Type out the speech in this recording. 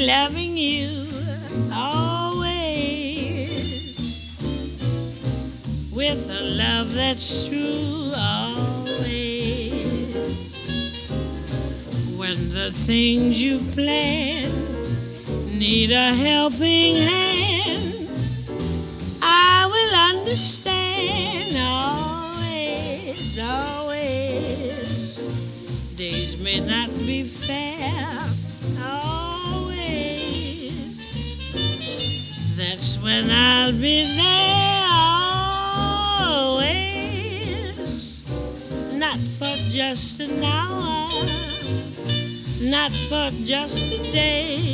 loving you always, with a love that's true always. When the things you plan need a helping hand, I will understand always, always. Days may not be fair always. That's when I'll be there always. Not for just an hour, not for just a day.